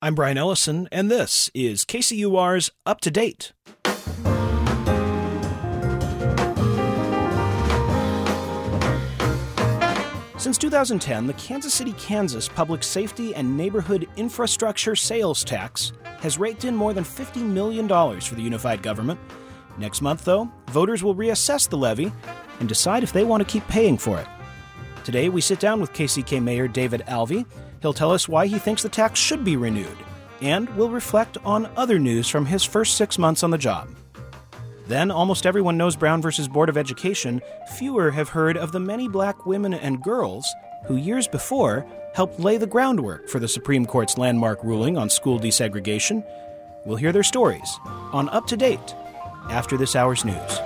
I'm Brian Ellison, and this is KCUR's Up to Date. Since 2010, the Kansas City, Kansas Public Safety and Neighborhood Infrastructure Sales Tax has raked in more than $50 million for the unified government. Next month, though, voters will reassess the levy and decide if they want to keep paying for it. Today, we sit down with KCK Mayor David Alvey. He'll tell us why he thinks the tax should be renewed, and we'll reflect on other news from his first 6 months on the job. Then, almost everyone knows Brown v. Board of Education. Fewer have heard of the many black women and girls who years before helped lay the groundwork for the Supreme Court's landmark ruling on school desegregation. We'll hear their stories on Up to Date after this hour's news.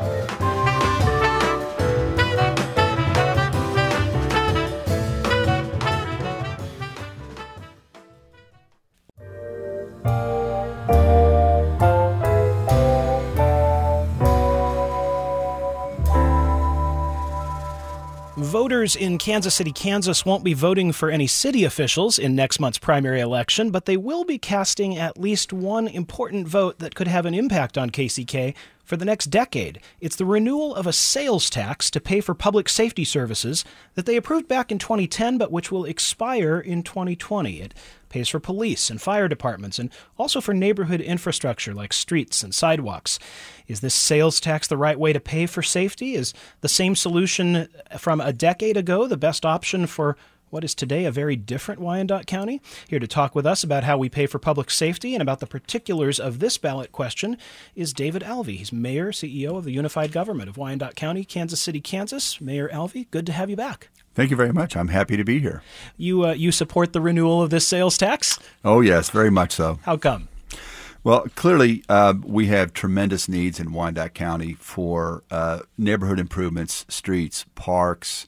Voters in Kansas City, Kansas won't be voting for any city officials in next month's primary election, but they will be casting at least one important vote that could have an impact on KCK for the next decade. It's the renewal of a sales tax to pay for public safety services that they approved back in 2010, but which will expire in 2020. It pays for police and fire departments and also for neighborhood infrastructure like streets and sidewalks. Is this sales tax the right way to pay for safety? Is the same solution from a decade ago the best option for what is today a very different Wyandotte County? Here to talk with us about how we pay for public safety and about the particulars of this ballot question is David Alvey. He's Mayor, CEO of the Unified Government of Wyandotte County, Kansas City, Kansas. Mayor Alvey, good to have you back. Thank you very much. I'm happy to be here. You support the renewal of this sales tax? Oh, yes, very much so. How come? Well, clearly, we have tremendous needs in Wyandotte County for neighborhood improvements, streets, parks,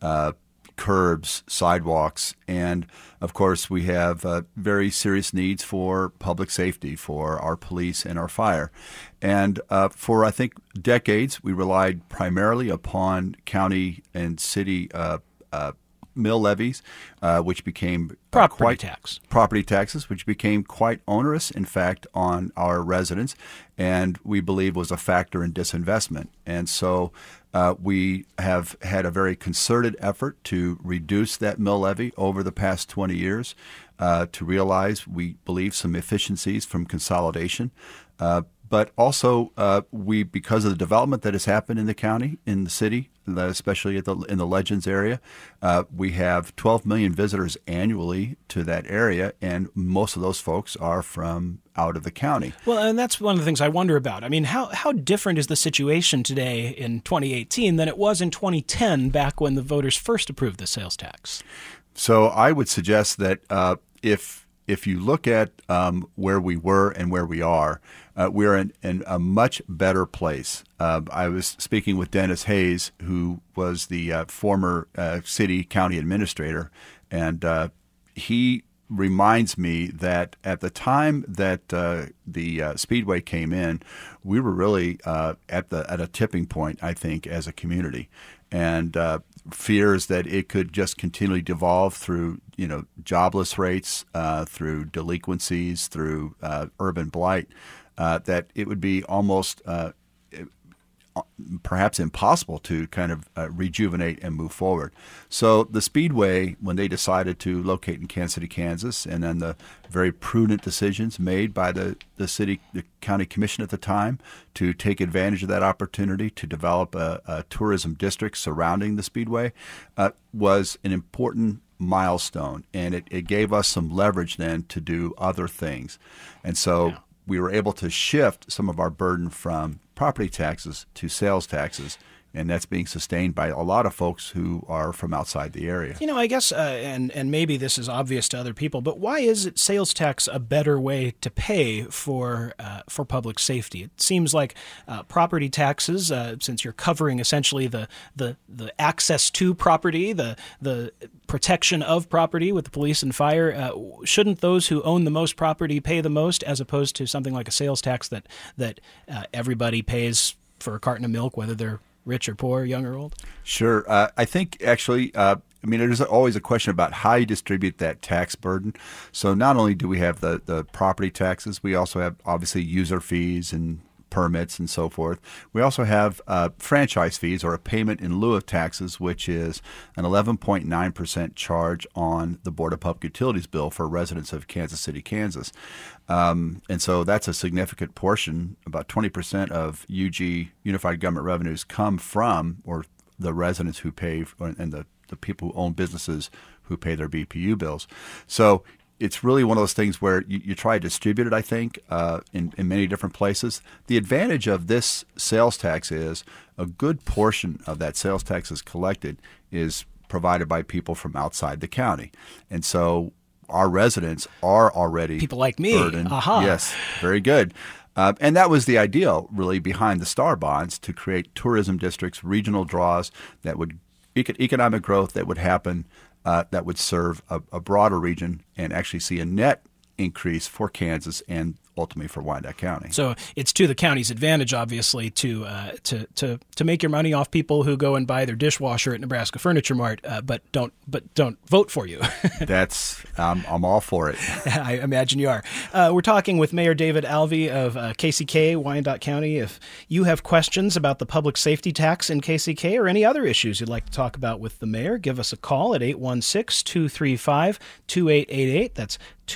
curbs, sidewalks, and of course we have very serious needs for public safety, for our police and our fire. And for, I think, decades, we relied primarily upon county and city mill levies, which became property taxes, which became quite onerous, in fact, on our residents, and we believe was a factor in disinvestment. And so we have had a very concerted effort to reduce that mill levy over the past 20 years, to realize, we believe, some efficiencies from consolidation. But also, because of the development that has happened in the county, in the city, especially in the Legends area, we have 12 million visitors annually to that area, and most of those folks are from out of the county. Well, and that's one of the things I wonder about. I mean, how different is the situation today in 2018 than it was in 2010, back when the voters first approved the sales tax? So I would suggest that if you look at where we were and where we are, we're in a much better place. I was speaking with Dennis Hayes, who was the former city county administrator, and he reminds me that at the time that the Speedway came in, we were really at a tipping point, I think, as a community, and fears that it could just continually devolve through, jobless rates, through delinquencies, through urban blight, that it would be almost perhaps impossible to kind of rejuvenate and move forward. So the Speedway, when they decided to locate in Kansas City, Kansas, and then the very prudent decisions made by the county commission at the time to take advantage of that opportunity to develop a tourism district surrounding the Speedway, was an important milestone, and it gave us some leverage then to do other things. And so we were able to shift some of our burden from property taxes to sales taxes, and that's being sustained by a lot of folks who are from outside the area. I guess, and maybe this is obvious to other people, but why is sales tax a better way to pay for public safety? It seems like property taxes, since you're covering essentially the access to property, the protection of property with the police and fire, shouldn't those who own the most property pay the most, as opposed to something like a sales tax that everybody pays for a carton of milk, whether they're rich or poor, young or old? Sure. I think actually I mean, there's always a question about how you distribute that tax burden. So not only do we have the property taxes, we also have obviously user fees and permits and so forth. We also have franchise fees, or a payment in lieu of taxes, which is an 11.9% charge on the Board of Public Utilities bill for residents of Kansas City, Kansas. And so that's a significant portion. About 20% of UG, Unified Government Revenues, come from or the residents who pay and the people who own businesses who pay their BPU bills. So it's really one of those things where you try to distribute it, I think, in many different places. The advantage of this sales tax is a good portion of that sales tax is collected is provided by people from outside the county. And so our residents are already people like me. burdened. Aha. Yes, very good. And that was the ideal, really, behind the STAR bonds, to create tourism districts, regional draws that would economic growth that would happen, that would serve a broader region and actually see a net increase for Kansas and ultimately for Wyandotte County. So it's to the county's advantage, obviously, to make your money off people who go and buy their dishwasher at Nebraska Furniture Mart, but don't vote for you. That's I'm all for it. I imagine you are. We're talking with Mayor David Alvey of KCK, Wyandotte County. If you have questions about the public safety tax in KCK or any other issues you'd like to talk about with the mayor, give us a call at 816-235-2888. That's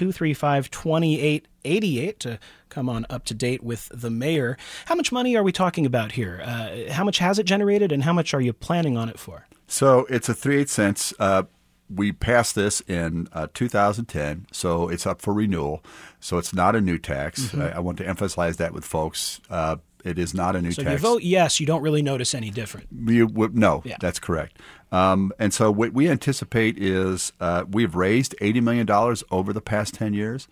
235-2888 to come on up to date with the mayor. How much money are we talking about here? How much has it generated, and how much are you planning on it for? So it's a 3/8 cents. We passed this in 2010, so it's up for renewal. So it's not a new tax. Mm-hmm. I want to emphasize that with folks. It is not a new tax. So if you vote yes, you don't really notice any different. No, yeah. That's correct. And so what we anticipate is we've raised $80 million over the past 10 years.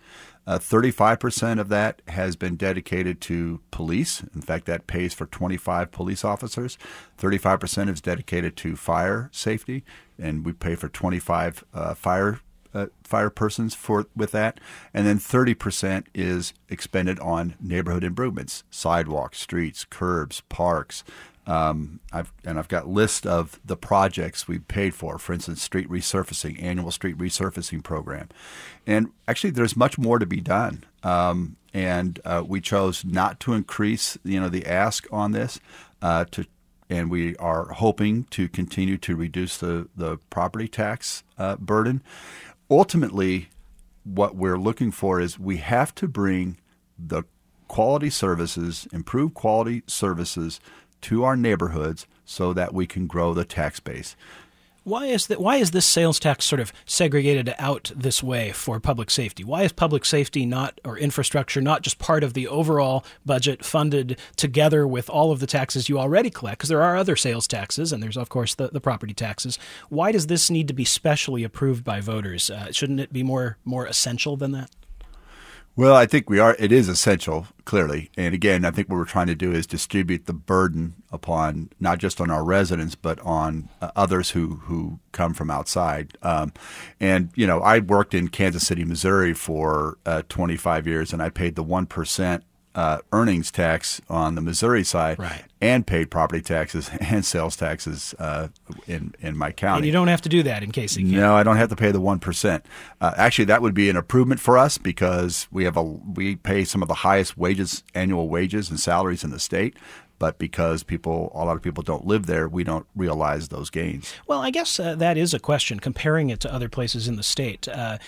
35% of that has been dedicated to police. In fact, that pays for 25 police officers. 35% is dedicated to fire safety, and we pay for 25 fire persons with that. And then 30% is expended on neighborhood improvements, sidewalks, streets, curbs, parks. I've got lists of the projects we paid for instance, street resurfacing, annual street resurfacing program. And actually, there's much more to be done. And we chose not to increase, the ask on this, and we are hoping to continue to reduce the property tax burden. Ultimately, what we're looking for is we have to bring the quality services, improve quality services to our neighborhoods so that we can grow the tax base. Why is this sales tax sort of segregated out this way for public safety? Why is public safety or infrastructure not just part of the overall budget funded together with all of the taxes you already collect? Because there are other sales taxes, and there's, of course, the property taxes. Why does this need to be specially approved by voters? Shouldn't it be more essential than that? Well, I think it is essential, clearly. And again, I think what we're trying to do is distribute the burden upon not just on our residents, but on others who come from outside. And I worked in Kansas City, Missouri for 25 years, and I paid the 1% earnings tax on the Missouri side, right, and paid property taxes and sales taxes in my county. And you don't have to do that in KCK. No, I don't have to pay the 1%. Actually, that would be an improvement for us because we pay some of the highest annual wages and salaries in the state. But because a lot of people don't live there, we don't realize those gains. Well, I guess that is a question, comparing it to other places in the state.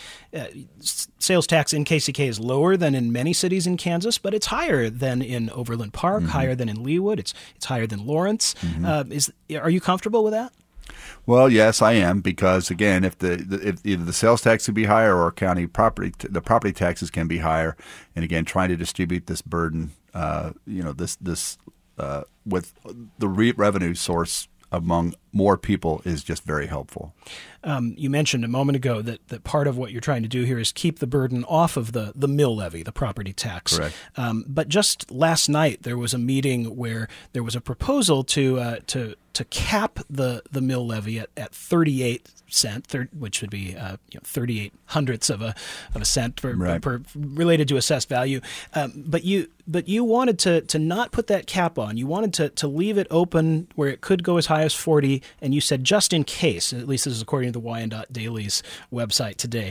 Sales tax in KCK is lower than in many cities in Kansas, but it's higher than in Overland Park, mm-hmm, higher than in Leawood. It's higher than Lawrence. Mm-hmm. Are you comfortable with that? Well, yes, I am, because again, if either the sales tax could be higher or the property taxes can be higher, and again, trying to distribute this burden, with the revenue source among more people is just very helpful. You mentioned a moment ago that part of what you're trying to do here is keep the burden off of the mill levy, the property tax. Correct. But just last night there was a meeting where there was a proposal to cap the mill levy at 38 cent, which would be 38 hundredths of a cent per related to assessed value. But you wanted to not put that cap on. You wanted to leave it open where it could go as high as 40, and you said just in case, at least this is according to the Wyandotte Daily's website today.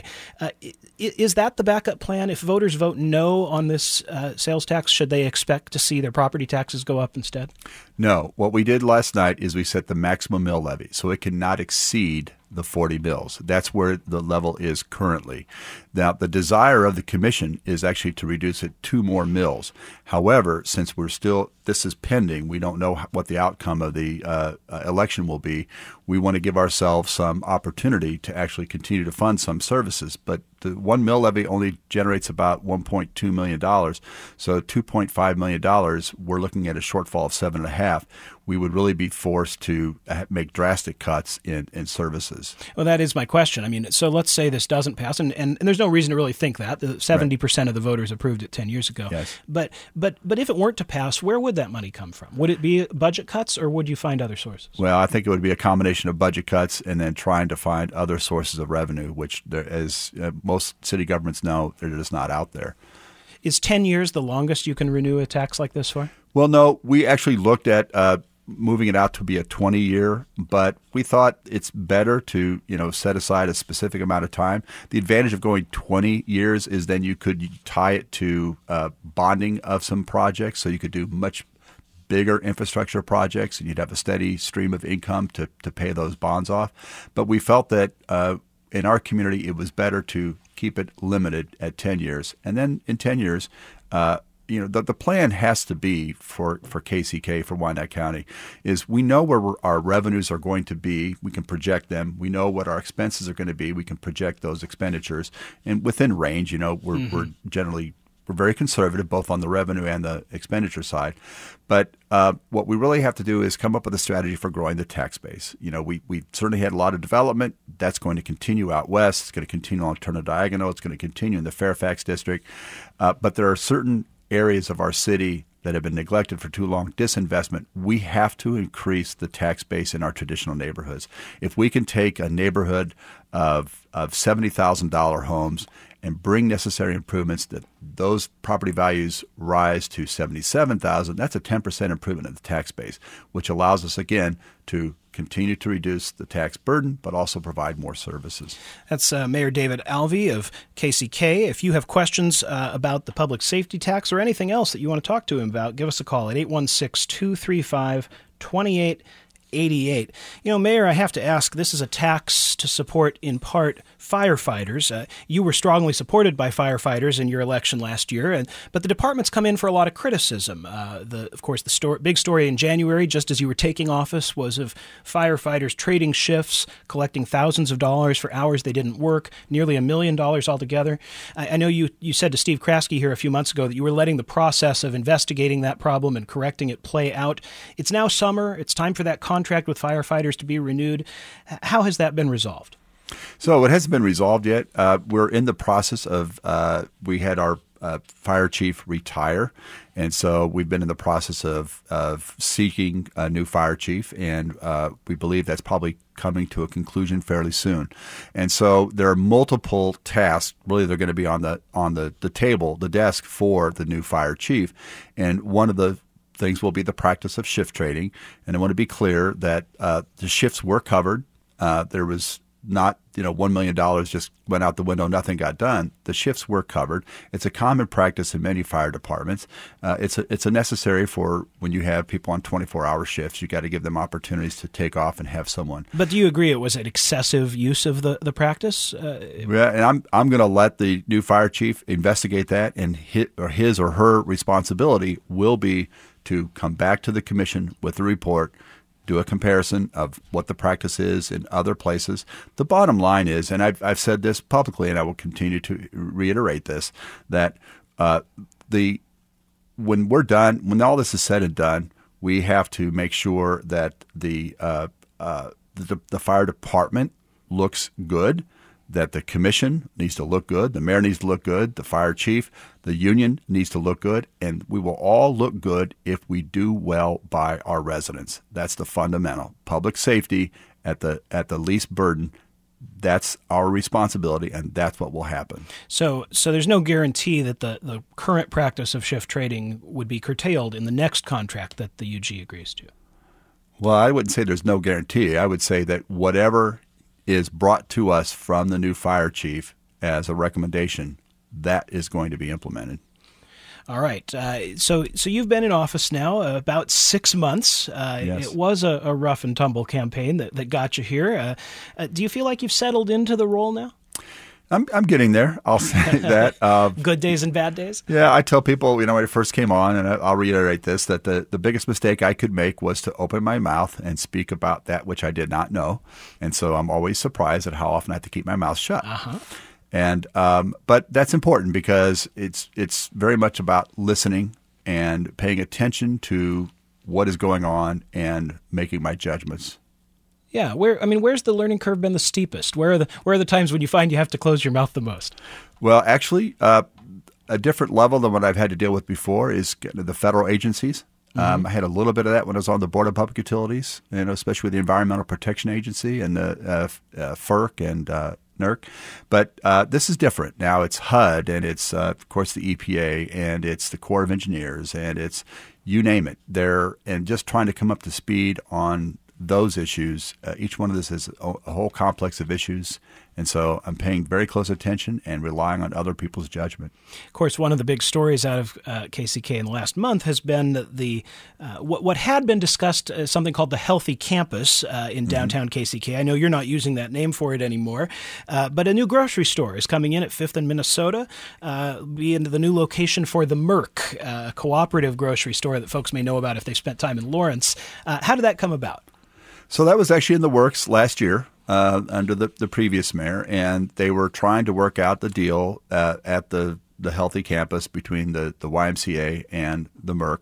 Is that the backup plan? If voters vote no on this sales tax, should they expect to see their property taxes go up instead? No. What we did last night is we set the maximum mill levy, so it cannot exceed the 40 mills. That's where the level is currently. Now, the desire of the commission is actually to reduce it 2 more mills. However, since this is pending, we don't know what the outcome of the election will be. We want to give ourselves some opportunity to actually continue to fund some services. But the 1 mill levy only generates about $1.2 million. So $2.5 million, we're looking at a shortfall of 7.5. We would really be forced to make drastic cuts in services. Well, that is my question. I mean, so let's say this doesn't pass, and there's no reason to really think that. The 70% of the voters approved it 10 years ago. Yes. But if it weren't to pass, where would that money come from? Would it be budget cuts, or would you find other sources? Well, I think it would be a combination of budget cuts and then trying to find other sources of revenue, which, as most city governments know, they're just not out there. Is 10 years the longest you can renew a tax like this for? Well, no. We actually looked at moving it out to be a 20-year, but we thought it's better to, set aside a specific amount of time. The advantage of going 20 years is then you could tie it to bonding of some projects, so you could do much bigger infrastructure projects, and you'd have a steady stream of income to pay those bonds off. But we felt that in our community, it was better to keep it limited at 10 years. And then in 10 years, the plan has to be for KCK, for Wyandotte County, is we know where our revenues are going to be. We can project them. We know what our expenses are going to be. We can project those expenditures. And within range, we're generally very conservative, both on the revenue and the expenditure side. But what we really have to do is come up with a strategy for growing the tax base. We certainly had a lot of development. That's going to continue out west. It's going to continue on Turner Diagonal. It's going to continue in the Fairfax district. But there are certain areas of our city that have been neglected for too long, disinvestment. We have to increase the tax base in our traditional neighborhoods. If we can take a neighborhood of $70,000 homes and bring necessary improvements that those property values rise to $77,000, that's a 10% improvement in the tax base, which allows us, again, to continue to reduce the tax burden, but also provide more services. That's Mayor David Alvey of KCK. If you have questions about the public safety tax or anything else that you want to talk to him about, give us a call at 816-235-2888. Mayor, I have to ask, this is a tax to support, in part, firefighters. You were strongly supported by firefighters in your election last year, but the department's come in for a lot of criticism. Of course, the big story in January, just as you were taking office, was of firefighters trading shifts, collecting thousands of dollars for hours they didn't work, nearly $1 million altogether. I know you said to Steve Kraske here a few months ago that you were letting the process of investigating that problem and correcting it play out. It's now summer. It's time for that contract with firefighters to be renewed. How has that been resolved? So it hasn't been resolved yet. We're in the process of we had our fire chief retire, and so we've been in the process of seeking a new fire chief, and we believe that's probably coming to a conclusion fairly soon. And so there are multiple tasks. Really, they're going to be on the table, the desk for the new fire chief, and one of the things will be the practice of shift trading. And I want to be clear that the shifts were covered. There was not, $1 million just went out the window, nothing got done. The shifts were covered. It's a common practice in many fire departments. It's a necessary for when you have people on 24-hour shifts. You got to give them opportunities to take off and have someone. But do you agree it was an excessive use of the practice? Yeah, and I'm going to let the new fire chief investigate that, and his or her responsibility will be to come back to the commission with a report, do a comparison of what the practice is in other places. The bottom line is, and I've said this publicly, and I will continue to reiterate this, that when we're done, when all this is said and done, we have to make sure that the fire department looks good, that the commission needs to look good, the mayor needs to look good, the fire chief, the union needs to look good, and we will all look good if we do well by our residents. That's the fundamental. Public safety at the least burden, that's our responsibility, and that's what will happen. So there's no guarantee that the current practice of shift trading would be curtailed in the next contract that the UG agrees to? Well, I wouldn't say there's no guarantee. I would say that whatever is brought to us from the new fire chief as a recommendation, that is going to be implemented. All right. So you've been in office now about 6 months. Yes. It was a rough and tumble campaign that got you here. Do you feel like you've settled into the role now? I'm getting there. I'll say that. Good days and bad days? Yeah, I tell people, when I first came on, and I'll reiterate this, that the biggest mistake I could make was to open my mouth and speak about that which I did not know. And so I'm always surprised at how often I have to keep my mouth shut. Uh-huh. And but that's important because it's very much about listening and paying attention to what is going on and making my judgments. Yeah, where's the learning curve been the steepest? Where are the times when you find you have to close your mouth the most? Well, actually, a different level than what I've had to deal with before is the federal agencies. I had a little bit of that when I was on the Board of Public Utilities, especially with the Environmental Protection Agency and the FERC and NERC. But this is different. Now it's HUD, and it's, of course, the EPA, and it's the Corps of Engineers, and it's you name it. And just trying to come up to speed on those issues. Each one of this is a whole complex of issues. And so I'm paying very close attention and relying on other people's judgment. Of course, one of the big stories out of KCK in the last month has been what had been discussed as something called the Healthy Campus in downtown KCK. I know you're not using that name for it anymore, but a new grocery store is coming in at 5th and Minnesota, being the new location for the Merck, a cooperative grocery store that folks may know about if they spent time in Lawrence. How did that come about? So that was actually in the works last year. Under the previous mayor, and they were trying to work out the deal at the Healthy Campus between the YMCA and the Merck.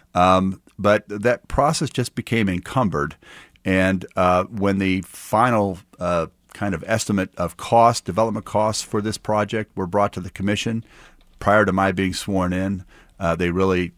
But that process just became encumbered, and when the final kind of estimate of development costs for this project were brought to the commission prior to my being sworn in, they really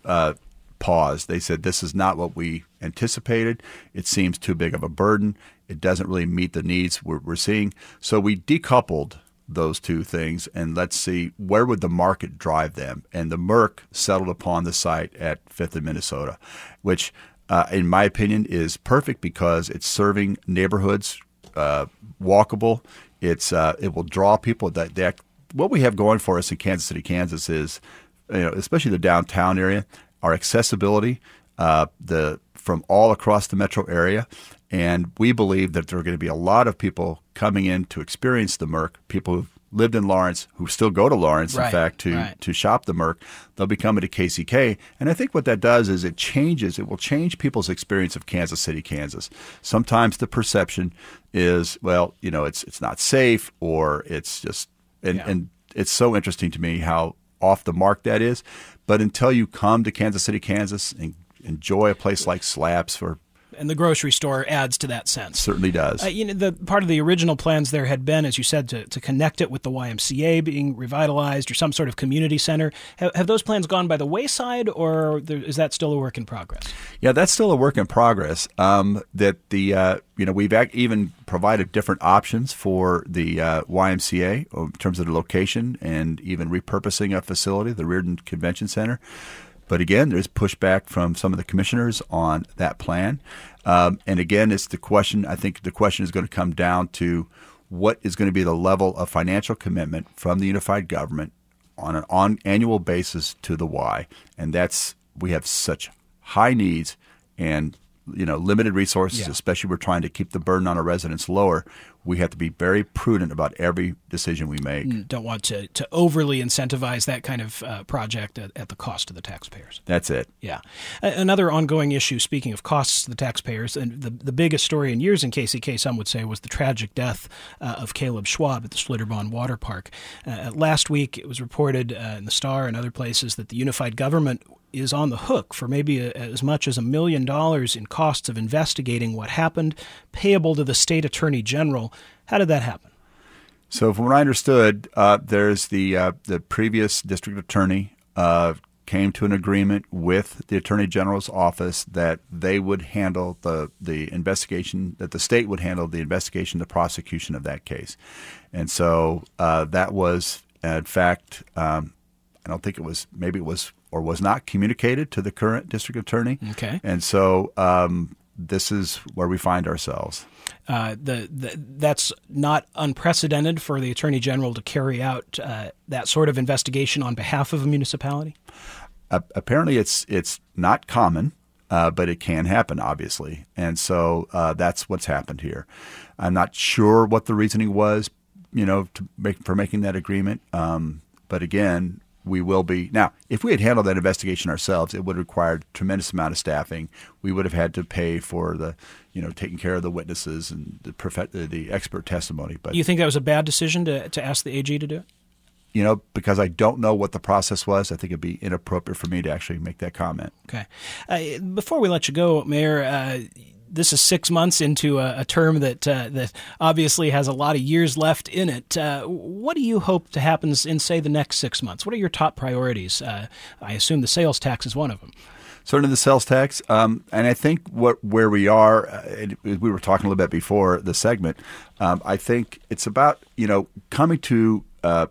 paused. They said, this is not what we anticipated. It seems too big of a burden. It doesn't really meet the needs we're seeing. So we decoupled those two things, and let's see, where would the market drive them? And the Merck settled upon the site at 5th and Minnesota, which, in my opinion, is perfect because it's serving neighborhoods, walkable. It will draw people. What we have going for us in Kansas City, Kansas is, especially the downtown area, our accessibility from all across the metro area. And we believe that there are going to be a lot of people coming in to experience the Merck, people who've lived in Lawrence, who still go to Lawrence, in fact, to shop the Merck. They'll be coming to KCK. And I think what that does is it will change people's experience of Kansas City, Kansas. Sometimes the perception is, well, it's not safe, or it's just and it's so interesting to me how off the mark that is. But until you come to Kansas City, Kansas, and enjoy a place like Slabs and the grocery store adds to that sense. Certainly does. The part of the original plans there had been, as you said, to connect it with the YMCA being revitalized or some sort of community center. Have those plans gone by the wayside, or is that still a work in progress? Yeah, that's still a work in progress. We've even provided different options for the YMCA in terms of the location and even repurposing a facility, the Reardon Convention Center. But again, there's pushback from some of the commissioners on that plan. And again, it's the question. I think the question is going to come down to what is going to be the level of financial commitment from the unified government on an annual basis to the Y. And we have such high needs and limited resources, especially we're trying to keep the burden on our residents lower. We have to be very prudent about every decision we make. Don't want to overly incentivize that kind of project at the cost of the taxpayers. That's it. Yeah. Another ongoing issue, speaking of costs to the taxpayers, and the biggest story in years in KCK, some would say, was the tragic death of Caleb Schwab at the Schlitterbahn Water Park. Last week, it was reported in the Star and other places that the unified government is on the hook for maybe as much as $1 million in costs of investigating what happened, payable to the state attorney general. How did that happen? So from what I understood, there's the previous district attorney came to an agreement with the attorney general's office that they would handle the investigation, that the state would handle the investigation, the prosecution of that case. And so that was, in fact, I don't think maybe it was or was not communicated to the current district attorney. Okay. And so this is where we find ourselves. That's not unprecedented for the Attorney General to carry out that sort of investigation on behalf of a municipality? Apparently, it's not common, but it can happen, obviously. And so that's what's happened here. I'm not sure what the reasoning was, for making that agreement. But again, we will be. Now, if we had handled that investigation ourselves, it would have required a tremendous amount of staffing. We would have had to pay for the, taking care of the witnesses and the expert testimony. But you think that was a bad decision to ask the AG to do it? Because I don't know what the process was, I think it'd be inappropriate for me to actually make that comment. Okay. Before we let you go, Mayor, this is 6 months into a term that obviously has a lot of years left in it. What do you hope to happen in, say, the next 6 months? What are your top priorities? I assume the sales tax is one of them. Certainly the sales tax. And I think where we are, we were talking a little bit before the segment, I think it's about, coming to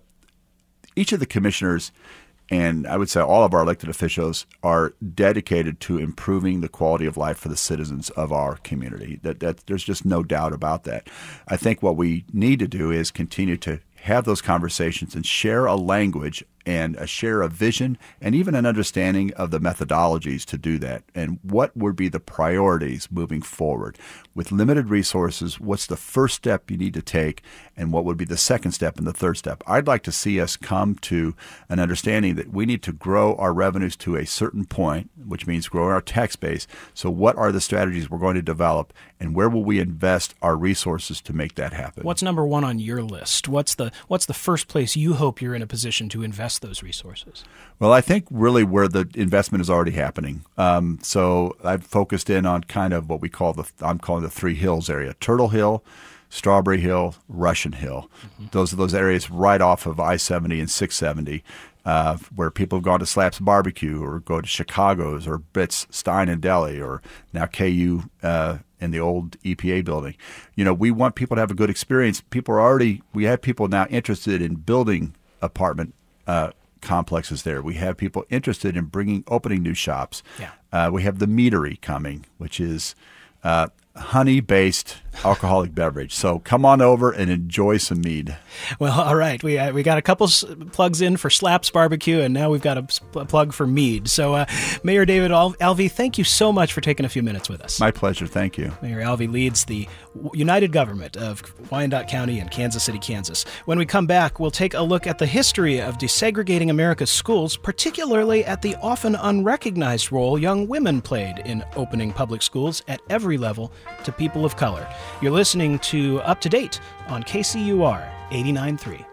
each of the commissioners, and I would say all of our elected officials, are dedicated to improving the quality of life for the citizens of our community. That there's just no doubt about that. I think what we need to do is continue to have those conversations and share a language and share a vision and even an understanding of the methodologies to do that and what would be the priorities moving forward. With limited resources, what's the first step you need to take and what would be the second step and the third step? I'd like to see us come to an understanding that we need to grow our revenues to a certain point, which means growing our tax base. So what are the strategies we're going to develop and where will we invest our resources to make that happen? What's number one on your list? What's the first place you hope you're in a position to invest those resources? Well, I think really where the investment is already happening. So I've focused in on kind of what we call I'm calling the Three Hills area: Turtle Hill, Strawberry Hill, Russian Hill. Mm-hmm. Those are those areas right off of I-70 and 670 where people have gone to Slaps Barbecue or go to Chicago's or Brits Stein and Deli or now KU in the old EPA building. We want people to have a good experience. We have people now interested in building apartment complexes there. We have people interested in opening new shops. Yeah. We have the Meadery coming, which is honey-based alcoholic beverage. So come on over and enjoy some mead. Well, all right. We got a couple plugs in for Slaps Barbecue, and now we've got a plug for mead. So Mayor David Alvey, thank you so much for taking a few minutes with us. My pleasure. Thank you. Mayor Alvey leads the United Government of Wyandotte County and Kansas City, Kansas. When we come back, we'll take a look at the history of desegregating America's schools, particularly at the often unrecognized role young women played in opening public schools at every level to people of color. You're listening to Up to Date on KCUR 89.3.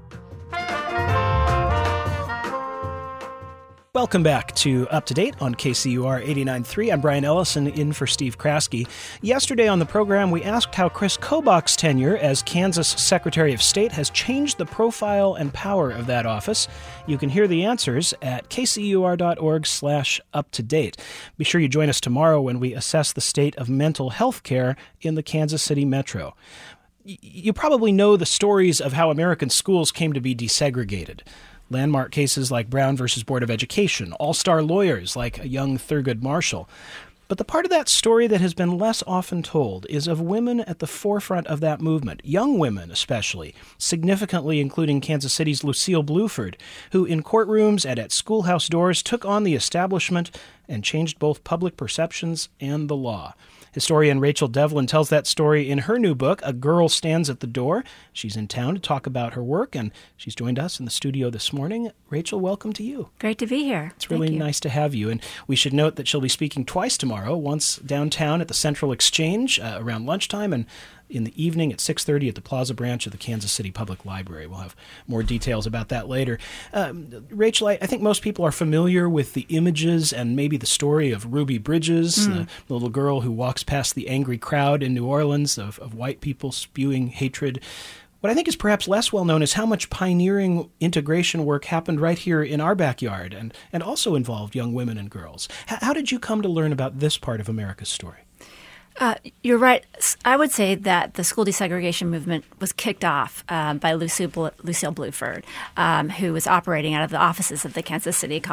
Welcome back to Up to Date on KCUR 89.3. I'm Brian Ellison, in for Steve Kraske. Yesterday on the program, we asked how Chris Kobach's tenure as Kansas Secretary of State has changed the profile and power of that office. You can hear the answers at kcur.org/uptodate. Be sure you join us tomorrow when we assess the state of mental health care in the Kansas City metro. You probably know the stories of how American schools came to be desegregated. Landmark cases like Brown versus Board of Education, all-star lawyers like a young Thurgood Marshall. But the part of that story that has been less often told is of women at the forefront of that movement, young women especially, significantly including Kansas City's Lucille Bluford, who in courtrooms and at schoolhouse doors took on the establishment and changed both public perceptions and the law. Historian Rachel Devlin tells that story in her new book, A Girl Stands at the Door. She's in town to talk about her work, and she's joined us in the studio this morning. Rachel, welcome to you. Great to be here. It's really nice to have you. And we should note that she'll be speaking twice tomorrow, once downtown at the Central Exchange around lunchtime, and in the evening at 6:30 at the Plaza branch of the Kansas City Public Library. We'll have more details about that later. Rachel, I think most people are familiar with the images and maybe the story of Ruby Bridges, the little girl who walks past the angry crowd in New Orleans of white people spewing hatred. What I think is perhaps less well known is how much pioneering integration work happened right here in our backyard and also involved young women and girls. How did you come to learn about this part of America's story? You're right. I would say that the school desegregation movement was kicked off by Lucille Bluford, who was operating out of the offices of the Kansas City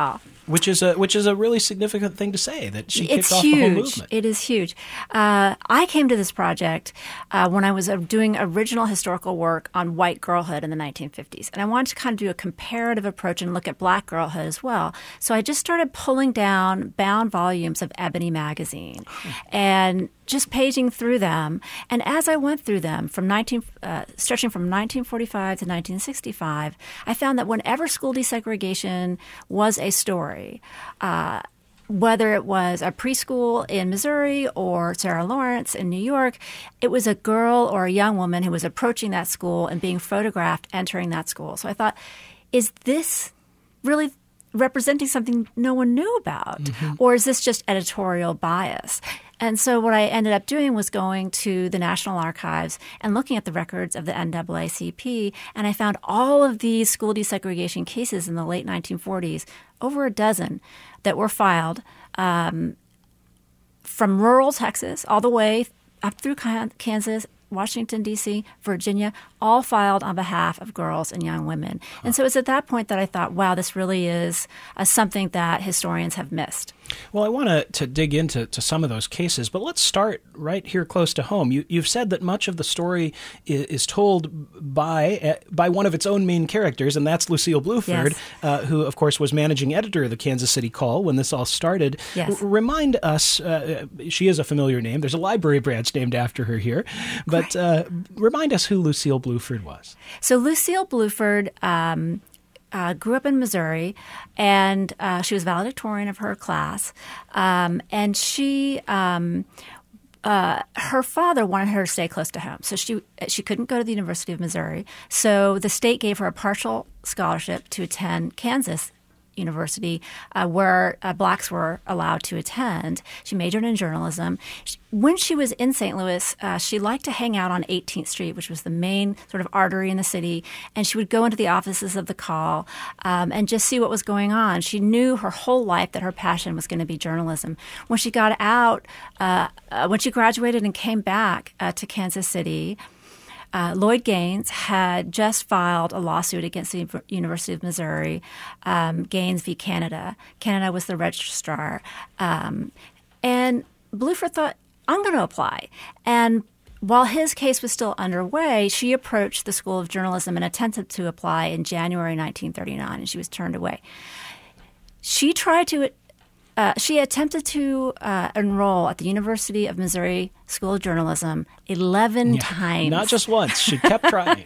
Which is a really significant thing to say, that she kicked off huge. The whole movement. It is huge. I came to this project when I was doing original historical work on white girlhood in the 1950s. And I wanted to kind of do a comparative approach and look at black girlhood as well. So I just started pulling down bound volumes of Ebony magazine and just paging through them. And as I went through them, stretching from 1945 to 1965, I found that whenever school desegregation was a story, whether it was a preschool in Missouri or Sarah Lawrence in New York, it was a girl or a young woman who was approaching that school and being photographed entering that school. So I thought, is this really representing something no one knew about? Mm-hmm. Or is this just editorial bias? And so what I ended up doing was going to the National Archives and looking at the records of the NAACP, and I found all of these school desegregation cases in the late 1940s, over a dozen, that were filed from rural Texas all the way up through Kansas, Washington, D.C., Virginia, all filed on behalf of girls and young women. And so it's at that point that I thought, wow, this really is something that historians have missed. Well, I want to dig into some of those cases, but let's start right here close to home. You've said that much of the story is told by one of its own main characters, and that's Lucille Bluford, yes. Who, of course, was managing editor of the Kansas City Call when this all started. Yes. Remind us, she is a familiar name. There's a library branch named after her here. But remind us who Lucille Bluford was. So Lucille Bluford grew up in Missouri, and she was valedictorian of her class. And she, her father wanted her to stay close to home, so she couldn't go to the University of Missouri. So the state gave her a partial scholarship to attend Kansas University, where blacks were allowed to attend. She majored in journalism. When she was in St. Louis, she liked to hang out on 18th Street, which was the main sort of artery in the city, and she would go into the offices of the Call and just see what was going on. She knew her whole life that her passion was going to be journalism. When she got out, when she graduated and came back to Kansas City, Lloyd Gaines had just filed a lawsuit against the University of Missouri, Gaines v. Canada. Canada was the registrar. And Bluford thought, I'm going to apply. And while his case was still underway, she approached the School of Journalism and attempted to apply in January 1939, and she was turned away. She attempted to enroll at the University of Missouri School of Journalism 11 times. Not just once. She kept trying.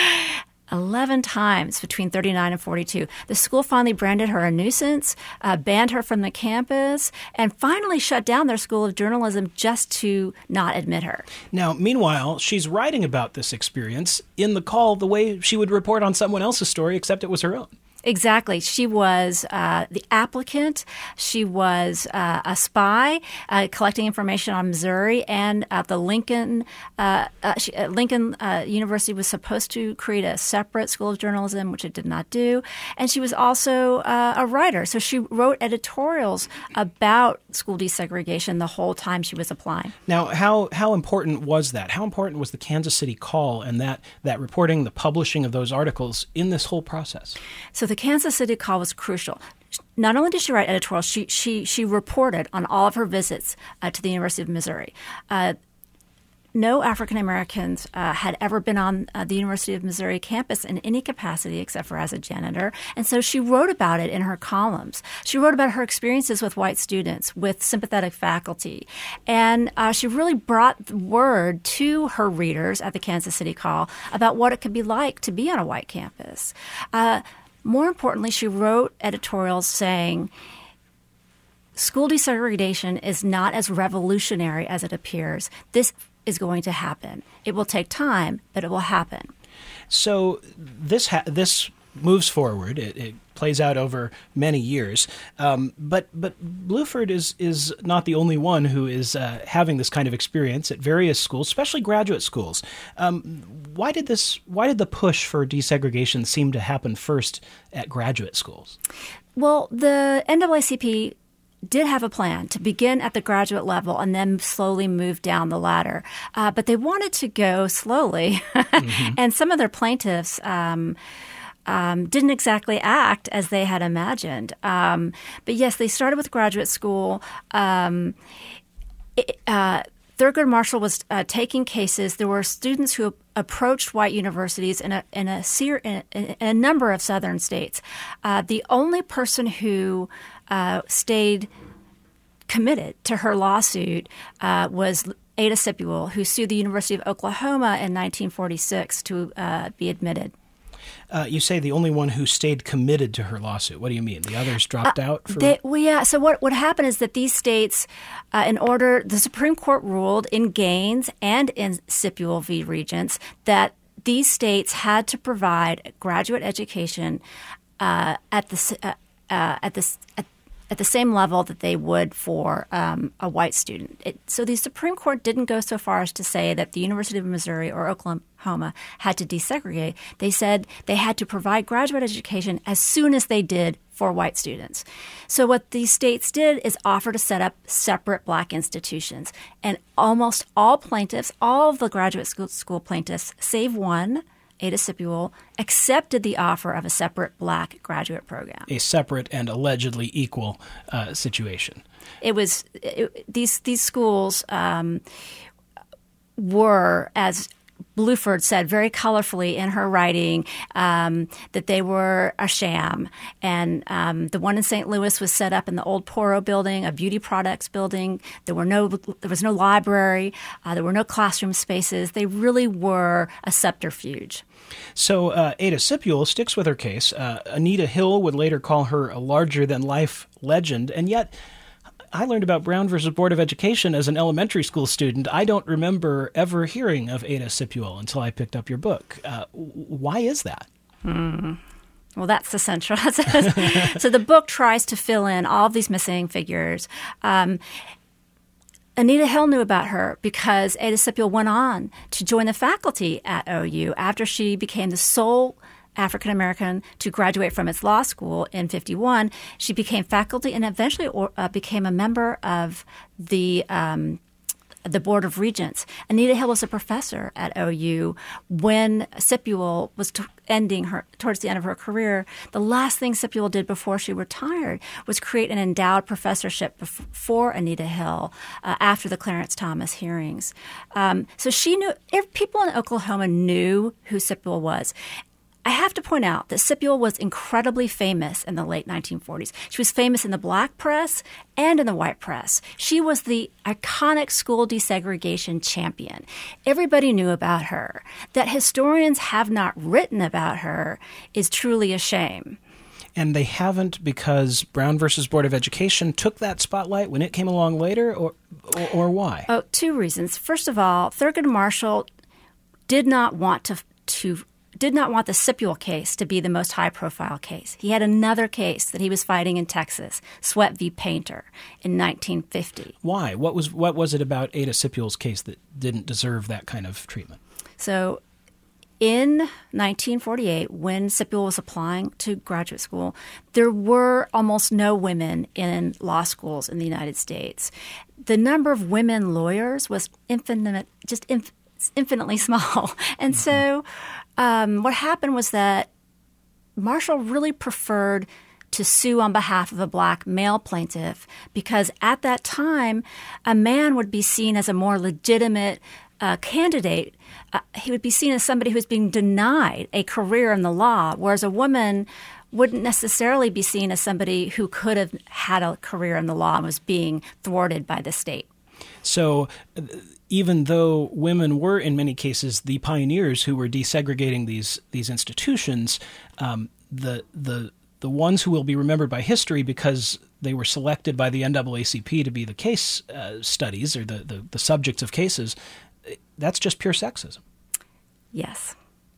11 times between 39 and 42. The school finally branded her a nuisance, banned her from the campus, and finally shut down their School of Journalism just to not admit her. Now, meanwhile, she's writing about this experience in the Call the way she would report on someone else's story, except it was her own. Exactly. She was the applicant. She was a spy collecting information on Missouri, and the Lincoln University was supposed to create a separate School of Journalism, which it did not do. And she was also a writer. So she wrote editorials about school desegregation the whole time she was applying. Now, how important was that? How important was the Kansas City Call and that reporting, the publishing of those articles in this whole process? So the Kansas City Call was crucial. Not only did she write editorials, she reported on all of her visits to the University of Missouri. No African Americans had ever been on the University of Missouri campus in any capacity except for as a janitor. And so she wrote about it in her columns. She wrote about her experiences with white students, with sympathetic faculty. And she really brought word to her readers at the Kansas City Call about what it could be like to be on a white campus. More importantly, she wrote editorials saying, school desegregation is not as revolutionary as it appears. This is going to happen. It will take time, but it will happen. So this moves forward. It plays out over many years. But Bluford is not the only one who is having this kind of experience at various schools, especially graduate schools. Why did the push for desegregation seem to happen first at graduate schools? Well, the NAACP did have a plan to begin at the graduate level and then slowly move down the ladder. But they wanted to go slowly. Mm-hmm. And some of their plaintiffs didn't exactly act as they had imagined. But yes, they started with graduate school. Thurgood Marshall was taking cases. There were students who approached white universities in a number of southern states. The only person who stayed committed to her lawsuit was Ada Sipewell, who sued the University of Oklahoma in 1946 to be admitted. You say the only one who stayed committed to her lawsuit. What do you mean? The others dropped out? So what happened is that these states, the Supreme Court ruled in Gaines and in Sipewell v. Regents that these states had to provide graduate education at the same level that they would for a white student. So the Supreme Court didn't go so far as to say that the University of Missouri or Oklahoma had to desegregate. They said they had to provide graduate education as soon as they did for white students. So what these states did is offer to set up separate black institutions. And almost all plaintiffs, all of the graduate school plaintiffs, save one, Ada Sipewell, accepted the offer of a separate black graduate program. A separate and allegedly equal situation. These schools were, as Bluford said very colorfully in her writing, that they were a sham. And the one in St. Louis was set up in the old Poro building, a beauty products building. There was no library. There were no classroom spaces. They really were a subterfuge. So Ada Sipewell sticks with her case. Anita Hill would later call her a larger-than-life legend, and yet I learned about Brown versus Board of Education as an elementary school student. I don't remember ever hearing of Ada Sipewell until I picked up your book. Why is that? Well, that's the central. So the book tries to fill in all of these missing figures. Anita Hill knew about her because Ada Sipewell went on to join the faculty at OU after she became the sole African-American to graduate from its law school in 1951. She became faculty and eventually became a member of the Board of Regents. Anita Hill was a professor at OU when Sipewell was towards the end of her career. The last thing Sipewell did before she retired was create an endowed professorship for Anita Hill after the Clarence Thomas hearings. So she knew, people in Oklahoma knew who Sipewell was. I have to point out that Sipewell was incredibly famous in the late 1940s. She was famous in the black press and in the white press. She was the iconic school desegregation champion. Everybody knew about her. That historians have not written about her is truly a shame. And they haven't because Brown versus Board of Education took that spotlight when it came along later, or why? Oh, two reasons. First of all, Thurgood Marshall did not want the Sipewell case to be the most high-profile case. He had another case that he was fighting in Texas, Sweat v. Painter, in 1950. Why? What was it about Ada Sipewell's case that didn't deserve that kind of treatment? So in 1948, when Sipewell was applying to graduate school, there were almost no women in law schools in the United States. The number of women lawyers was infinitely small. And so what happened was that Marshall really preferred to sue on behalf of a black male plaintiff because at that time, a man would be seen as a more legitimate candidate. He would be seen as somebody who was being denied a career in the law, whereas a woman wouldn't necessarily be seen as somebody who could have had a career in the law and was being thwarted by the state. So even though women were, in many cases, the pioneers who were desegregating these institutions, the ones who will be remembered by history because they were selected by the NAACP to be the case studies or the subjects of cases, that's just pure sexism. Yes.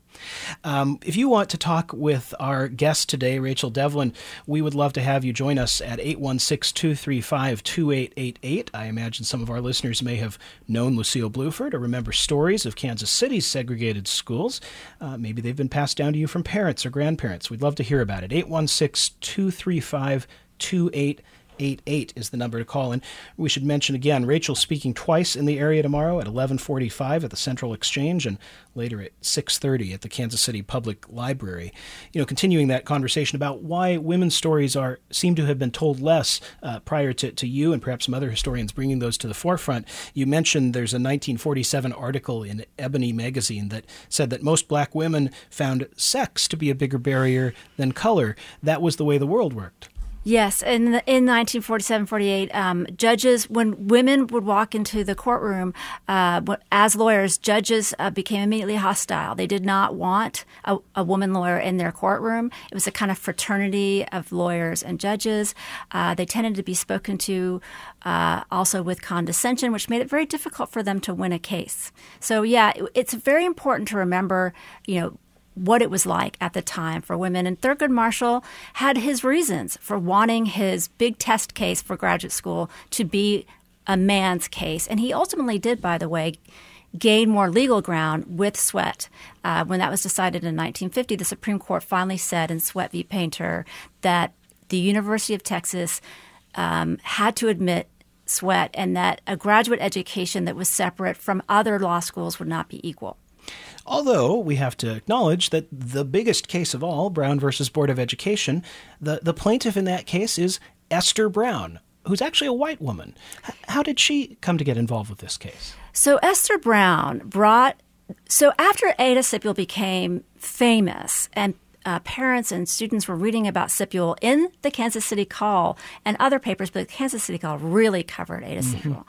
If you want to talk with our guest today, Rachel Devlin, we would love to have you join us at 816-235-2888. I imagine some of our listeners may have known Lucille Bluford or remember stories of Kansas City's segregated schools. Maybe they've been passed down to you from parents or grandparents. We'd love to hear about it. 816-235-2888. 888 is the number to call. And we should mention again, Rachel's speaking twice in the area tomorrow at 11:45 at the Central Exchange and later at 6:30 at the Kansas City Public Library. Continuing that conversation about why women's stories seem to have been told less prior to you and perhaps some other historians bringing those to the forefront. You mentioned there's a 1947 article in Ebony magazine that said that most black women found sex to be a bigger barrier than color. That was the way the world worked. Yes, in 1947-48, judges, when women would walk into the courtroom as lawyers, judges became immediately hostile. They did not want a woman lawyer in their courtroom. It was a kind of fraternity of lawyers and judges. They tended to be spoken to also with condescension, which made it very difficult for them to win a case. So, yeah, it's very important to remember, what it was like at the time for women. And Thurgood Marshall had his reasons for wanting his big test case for graduate school to be a man's case. And he ultimately did, by the way, gain more legal ground with Sweatt. When that was decided in 1950, the Supreme Court finally said in Sweatt v. Painter that the University of Texas had to admit Sweatt and that a graduate education that was separate from other law schools would not be equal. Although we have to acknowledge that the biggest case of all, Brown versus Board of Education, the plaintiff in that case is Esther Brown, who's actually a white woman. How did she come to get involved with this case? So Esther Brown after Ada Sipple became famous and parents and students were reading about Sipple in the Kansas City Call and other papers, but the Kansas City Call really covered Ada Sipple.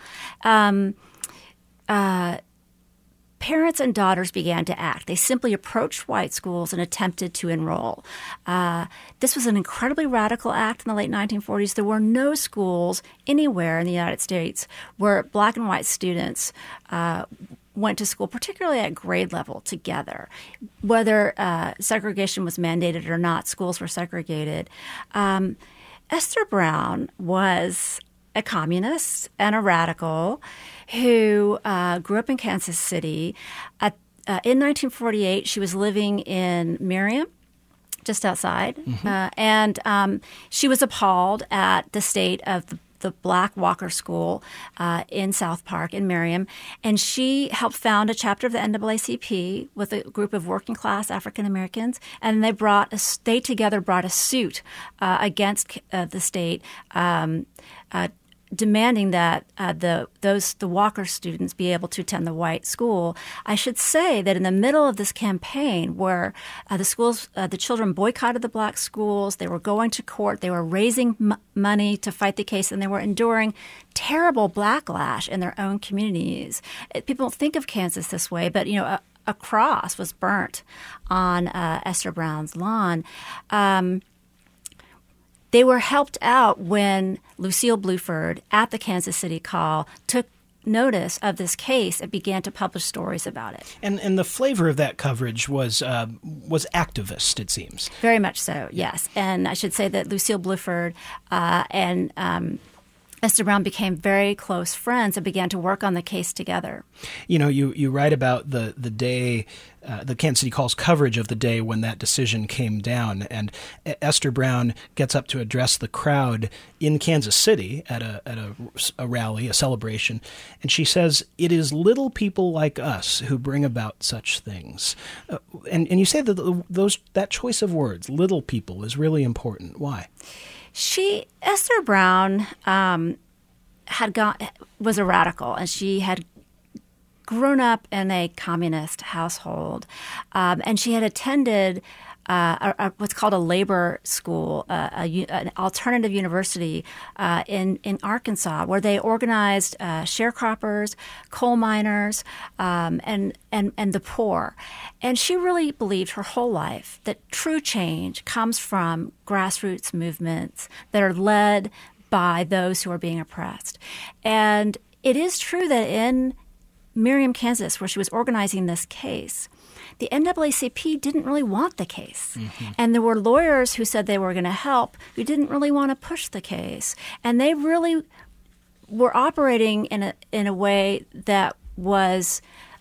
Parents and daughters began to act. They simply approached white schools and attempted to enroll. This was an incredibly radical act in the late 1940s. There were no schools anywhere in the United States where black and white students went to school, particularly at grade level, together. Whether segregation was mandated or not, schools were segregated. Esther Brown was a communist and a radical who grew up in Kansas City. In 1948, she was living in Merriam, just outside, and she was appalled at the state of the Black Walker School in South Park in Merriam, and she helped found a chapter of the NAACP with a group of working class African Americans, and they together brought a suit against the state. Demanding that the Walker students be able to attend the white school. I should say that in the middle of this campaign, where the children boycotted the black schools, they were going to court, they were raising money to fight the case, and they were enduring terrible backlash in their own communities. People don't think of Kansas this way, but a cross was burnt on Esther Brown's lawn. They were helped out when Lucille Bluford at the Kansas City Call took notice of this case and began to publish stories about it. And the flavor of that coverage was activist, it seems. Very much so, yes. And I should say that Lucille Bluford and Esther Brown became very close friends and began to work on the case together. You write about the day, the Kansas City Call's coverage of the day when that decision came down, and Esther Brown gets up to address the crowd in Kansas City at a rally, a celebration, and she says, "It is little people like us who bring about such things." And you say that that choice of words, "little people," is really important. Why? Esther Brown was a radical, and she had grown up in a communist household, and she had attended what's called a labor school, an alternative university in Arkansas, where they organized sharecroppers, coal miners, and the poor. And she really believed her whole life that true change comes from grassroots movements that are led by those who are being oppressed. And it is true that in Merriam, Kansas, where she was organizing this case, the NAACP didn't really want the case. Mm-hmm. And there were lawyers who said they were going to help who didn't really want to push the case. And they really were operating in a way that was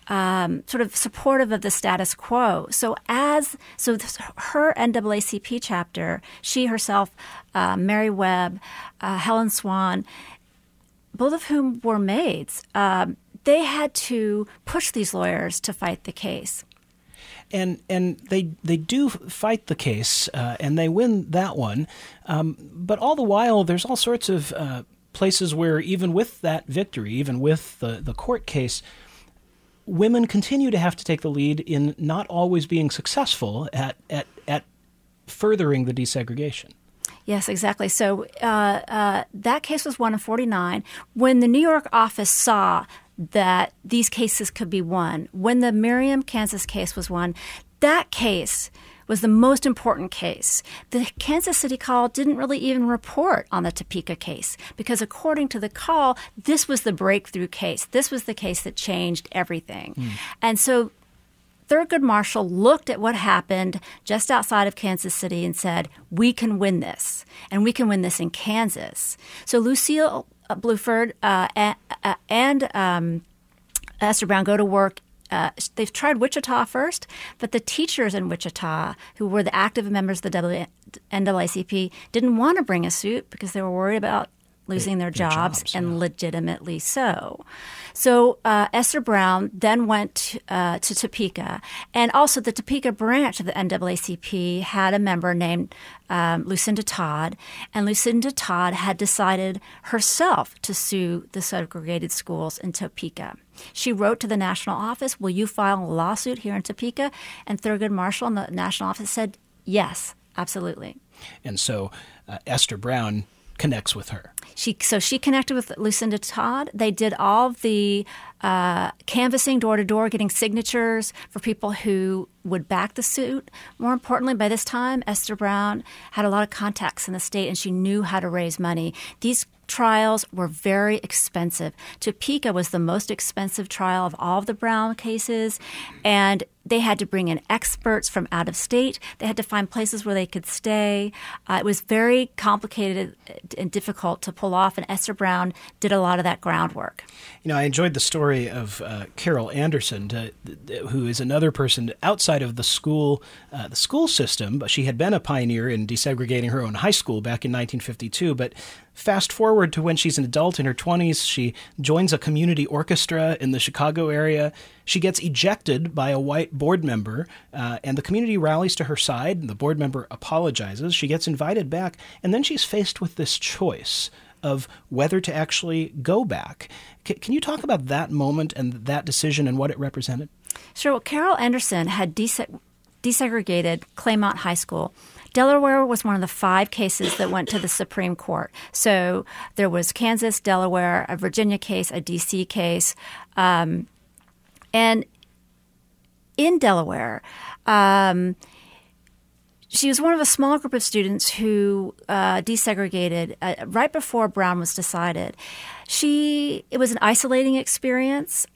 sort of supportive of the status quo. So her NAACP chapter, she herself, Mary Webb, Helen Swan, both of whom were maids, they had to push these lawyers to fight the case. And they do fight the case, and they win that one. But all the while, there's all sorts of places where even with that victory, even with the court case, women continue to have to take the lead in not always being successful at furthering the desegregation. Yes, exactly. So that case was won in 1949. When the New York office saw that these cases could be won, when the Merriam, Kansas case was won, that case was the most important case. The Kansas City Call didn't really even report on the Topeka case because according to the Call, this was the breakthrough case. This was the case that changed everything. And so Thurgood Marshall looked at what happened just outside of Kansas City and said, we can win this, and we can win this in Kansas. So Lucille Bluford and Esther Brown go to work. They've tried Wichita first, but the teachers in Wichita, who were the active members of the NAACP, didn't want to bring a suit because they were worried about losing their jobs, and legitimately so. So Esther Brown then went to Topeka, and also the Topeka branch of the NAACP had a member named Lucinda Todd, and Lucinda Todd had decided herself to sue the segregated schools in Topeka. She wrote to the national office, will you file a lawsuit here in Topeka? And Thurgood Marshall in the national office said, yes, absolutely. And so Esther Brown connects with her. She connected with Lucinda Todd. They did all of the canvassing door to door, getting signatures for people who would back the suit. More importantly, by this time, Esther Brown had a lot of contacts in the state, and she knew how to raise money. These trials were very expensive. Topeka was the most expensive trial of all of the Brown cases, and they had to bring in experts from out of state. They had to find places where they could stay. It was very complicated and difficult to pull off, and Esther Brown did a lot of that groundwork. You know, I enjoyed the story of Carol Anderson, who is another person outside of the school system, but she had been a pioneer in desegregating her own high school back in 1952. But fast forward to when she's an adult in her 20s, she joins a community orchestra in the Chicago area. She gets ejected by a white board member, and the community rallies to her side. And the board member apologizes. She gets invited back, and then she's faced with this choice of whether to actually go back. Can you talk about that moment and that decision and what it represented? Sure. Well, Carol Anderson had desegregated Claymont High School. Delaware was one of the 5 cases that went to the Supreme Court. So there was Kansas, Delaware, a Virginia case, a D.C. case. And in Delaware, she was one of a small group of students who desegregated right before Brown was decided. It was an isolating experience.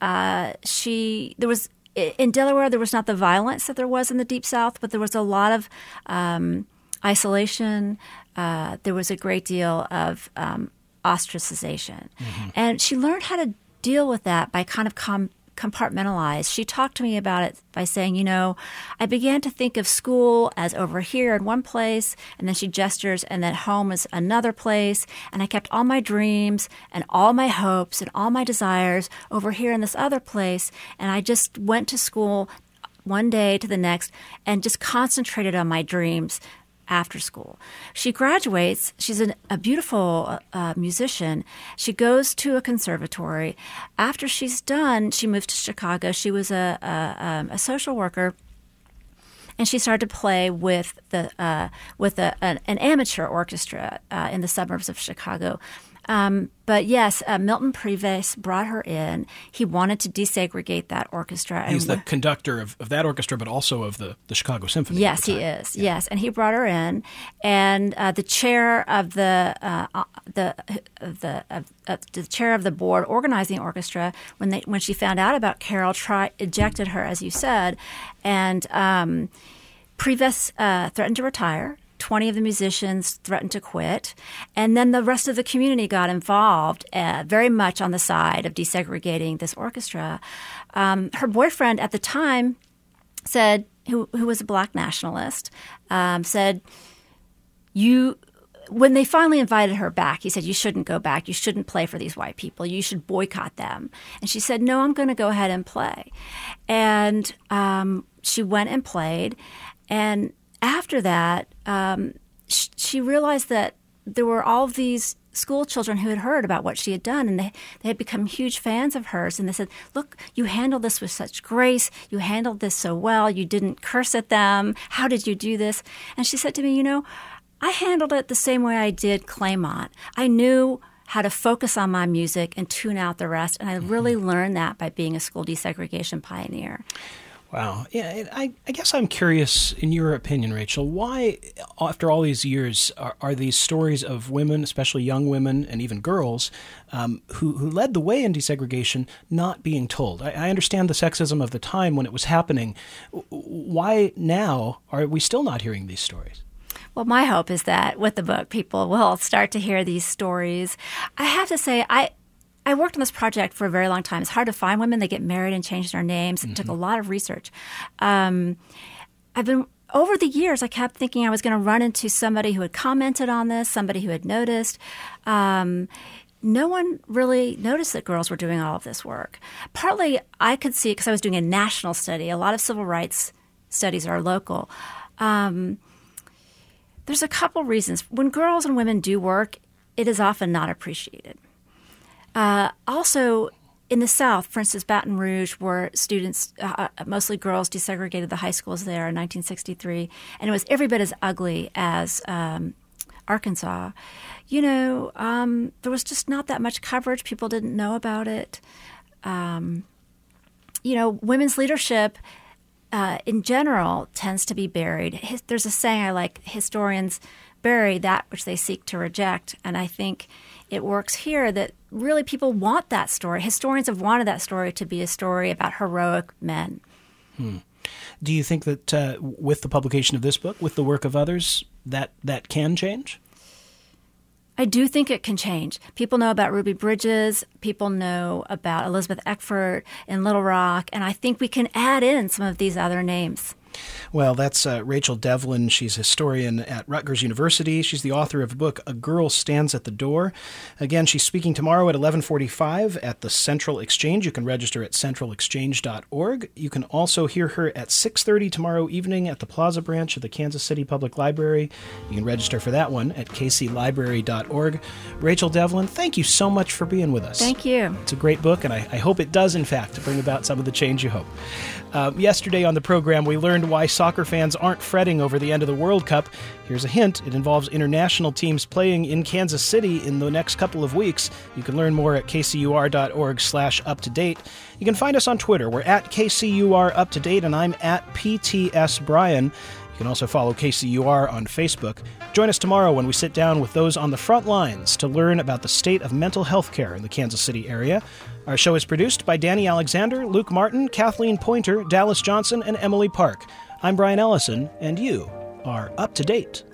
In Delaware, there was not the violence that there was in the Deep South, but there was a lot of isolation. There was a great deal of ostracization. Mm-hmm. And she learned how to deal with that by kind of compartmentalize. She talked to me about it by saying, I began to think of school as over here in one place, and then she gestures, and then home is another place, and I kept all my dreams and all my hopes and all my desires over here in this other place, and I just went to school one day to the next and just concentrated on my dreams after school. She graduates. She's a beautiful musician. She goes to a conservatory. After she's done, she moved to Chicago. She was a social worker, and she started to play with an amateur orchestra in the suburbs of Chicago. But yes, Milton Previs brought her in. He wanted to desegregate that orchestra. He's the conductor of that orchestra, but also of the Chicago Symphony. Yes, he is. Yeah. Yes, and he brought her in, and the chair of the chair of the board organizing the orchestra, when she found out about Carol, ejected her, as you said, and Previs threatened to retire. 20 of the musicians threatened to quit. And then the rest of the community got involved very much on the side of desegregating this orchestra. Her boyfriend at the time said, who was a black nationalist, said, when they finally invited her back, he said, you shouldn't go back. You shouldn't play for these white people. You should boycott them. And she said, no, I'm going to go ahead and play. And she went and played. And after that, she realized that there were all of these school children who had heard about what she had done, and they had become huge fans of hers. And they said, look, you handled this with such grace. You handled this so well. You didn't curse at them. How did you do this? And she said to me, I handled it the same way I did Claymont. I knew how to focus on my music and tune out the rest, and I really learned that by being a school desegregation pioneer. Wow. Yeah, I guess I'm curious, in your opinion, Rachel, why, after all these years, are these stories of women, especially young women and even girls, who led the way in desegregation, not being told? I understand the sexism of the time when it was happening. Why now are we still not hearing these stories? Well, my hope is that with the book, people will start to hear these stories. I have to say, I worked on this project for a very long time. It's hard to find women that get married and change their names. It took a lot of research. Over the years, I kept thinking I was going to run into somebody who had commented on this, somebody who had noticed. No one really noticed that girls were doing all of this work. Partly, I could see it because I was doing a national study. A lot of civil rights studies are local. There's a couple reasons. When girls and women do work, it is often not appreciated. Also, in the South, for instance, Baton Rouge, where students, mostly girls, desegregated the high schools there in 1963, and it was every bit as ugly as Arkansas. There was just not that much coverage. People didn't know about it. Women's leadership in general tends to be buried. There's a saying I like, historians bury that which they seek to reject, and I think it works here that really people want that story. Historians have wanted that story to be a story about heroic men. Do you think that with the publication of this book, with the work of others, that can change? I do think it can change. People know about Ruby Bridges. People know about Elizabeth Eckford in Little Rock. And I think we can add in some of these other names. Well, that's Rachel Devlin. She's a historian at Rutgers University. She's the author of the book, A Girl Stands at the Door. Again, she's speaking tomorrow at 11:45 at the Central Exchange. You can register at centralexchange.org. You can also hear her at 6:30 tomorrow evening at the Plaza branch of the Kansas City Public Library. You can register for that one at kclibrary.org. Rachel Devlin, thank you so much for being with us. Thank you. It's a great book, and I hope it does, in fact, bring about some of the change you hope. Yesterday on the program, we learned why soccer fans aren't fretting over the end of the World Cup. Here's a hint. It involves international teams playing in Kansas City in the next couple of weeks. You can learn more at kcur.org/up-to-date. You can find us on Twitter. We're at KCUR-up-to-date, and I'm at PTS Bryan. You can also follow KCUR on Facebook. Join us tomorrow when we sit down with those on the front lines to learn about the state of mental health care in the Kansas City area. Our show is produced by Danny Alexander, Luke Martin, Kathleen Pointer, Dallas Johnson, and Emily Park. I'm Brian Ellison, and you are up to date.